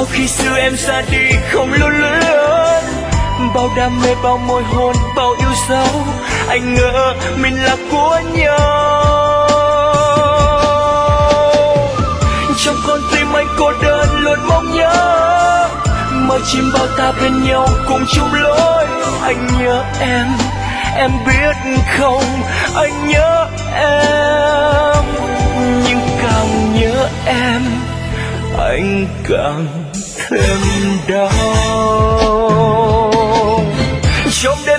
sao khi xưa em ra đi không lưu luyến, bao đam mê bao môi hôn bao yêu dấu, anh ngỡ mình là của nhau. Trong con tim anh cô đơn luôn mong nhớ, mơ chim bao ta bên nhau cùng chung lối. Anh nhớ em biết không, anh nhớ em, nhưng càng nhớ em anh càng thêm đau. Trong